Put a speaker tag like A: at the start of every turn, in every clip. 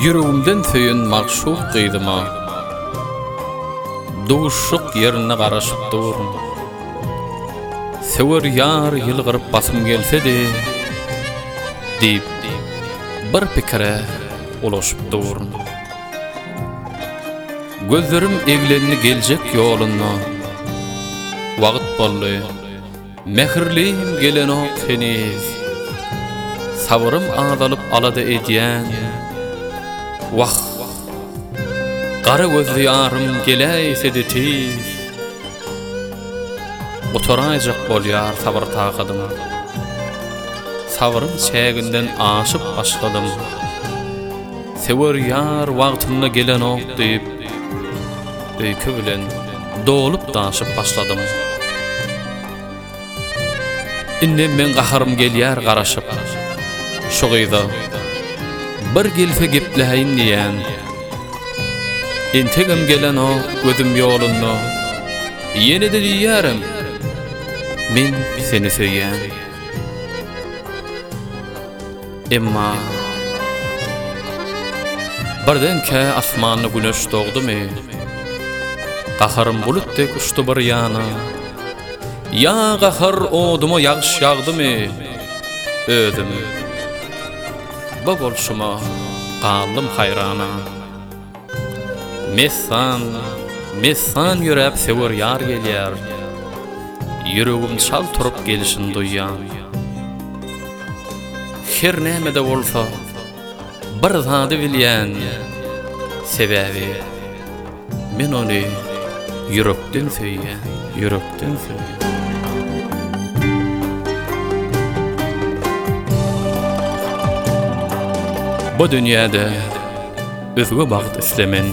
A: Yüreğimden söyün makşuk qıydıma, duşuk yerine qaraşıp durun. Sever yar yılgırıp basım gelse de, deyip bir pikire ulaşıp durun. Gözlerim eglenini gelecek yoluna, vaqt bolly, mehirliyim gelen o teniz. Sabrım azalıp alada ediyen, vah, qara gözlü yarım geleyse de tiz. Oturayacak bolyar sabır taqadım. Sabrım çäginden aşıp başladım. Sever yar wagtymda gelen ok deyip, öykü bilen dolup daşıp başladım. Innem men qaharım gelýär garaşyp, şu gyýda bir gelse gepleýin diýen. Entegem gelen o gözüm yolunda, yeni de diýärim, men seni söýýän. Emma birdenke asmanyny güneş dogdumy? Qaharım bulutdek uçdy bir ýana. Ya qahar odumy ýagş ýagdymy? Özüm bu bolşuma qaldym hayrana. Messan ýürep sewer ýar gelýär. Yüreğim çal turup gelişini duýýan. Her näme-de bolsa bir zady bilýän. Sebäbi men ony yürekden söýýän, yürekden söýýän. Bu dünýäde özge bagyt islemen.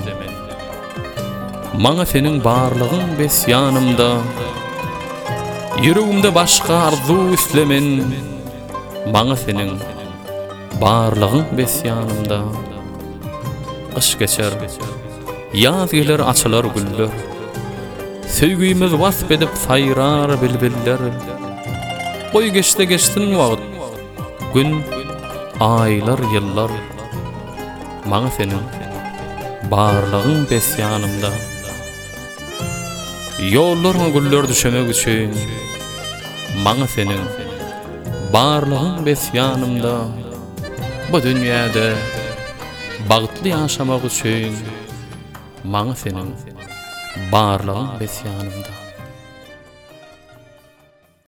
A: Maňa senin barlygyň bes ýanymda. Yüreğimde başka arzu islemen. Maňa senin barlygyň bes ýanymda. Qış geçer, yaz geler açylar güller. Söýgüýimiz wasp edip sayrar bilbiller. Oy geçti geçtin wagt, gün, aylar, ýyllar. Maňa senin barlygyň bes ýanymda. Ýollarma güller düşemek üçin, maňa senin barlygyň bes ýanymda. Bu dünýäde bagtly ýaşamak üçin, maňa senin barlygyň bes ýanymda.